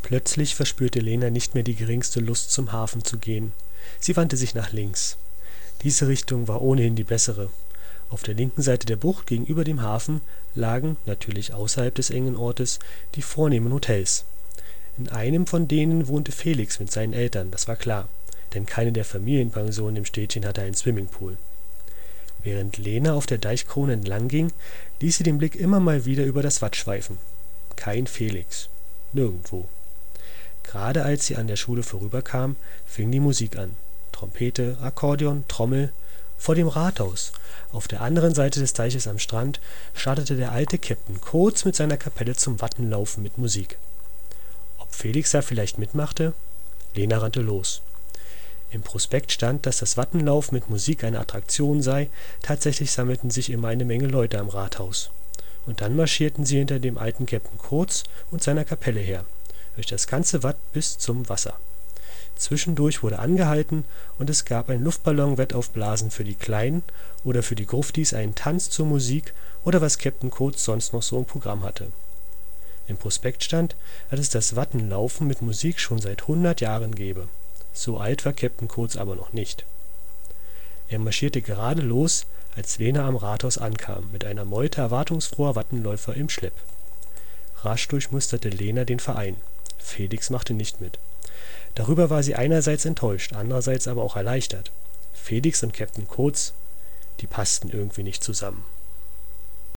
Plötzlich verspürte Lena nicht mehr die geringste Lust, zum Hafen zu gehen. Sie wandte sich nach links. Diese Richtung war ohnehin die bessere. Auf der linken Seite der Bucht gegenüber dem Hafen lagen, natürlich außerhalb des engen Ortes, die vornehmen Hotels. In einem von denen wohnte Felix mit seinen Eltern, das war klar, denn keine der Familienpensionen im Städtchen hatte einen Swimmingpool. Während Lena auf der Deichkrone entlang ging, ließ sie den Blick immer mal wieder über das Watt schweifen. Kein Felix. Nirgendwo. Gerade als sie an der Schule vorüberkam, fing die Musik an. Trompete, Akkordeon, Trommel. Vor dem Rathaus, auf der anderen Seite des Teiches am Strand, startete der alte Käpt'n Kootz mit seiner Kapelle zum Wattenlaufen mit Musik. Ob Felix da vielleicht mitmachte? Lena rannte los. Im Prospekt stand, dass das Wattenlaufen mit Musik eine Attraktion sei, tatsächlich sammelten sich immer eine Menge Leute am Rathaus. Und dann marschierten sie hinter dem alten Käpt'n Kootz und seiner Kapelle her, durch das ganze Watt bis zum Wasser. Zwischendurch wurde angehalten und es gab ein Luftballon-Wettaufblasen für die Kleinen oder für die Gruftis einen Tanz zur Musik oder was Käpt'n Kootz sonst noch so im Programm hatte. Im Prospekt stand, dass es das Wattenlaufen mit Musik schon seit 100 Jahren gebe. So alt war Käpt'n Kootz aber noch nicht. Er marschierte gerade los, als Lena am Rathaus ankam, mit einer Meute erwartungsfroher Wattenläufer im Schlepp. Rasch durchmusterte Lena den Verein. Felix machte nicht mit. Darüber war sie einerseits enttäuscht, andererseits aber auch erleichtert. Felix und Käpt'n Kootz, die passten irgendwie nicht zusammen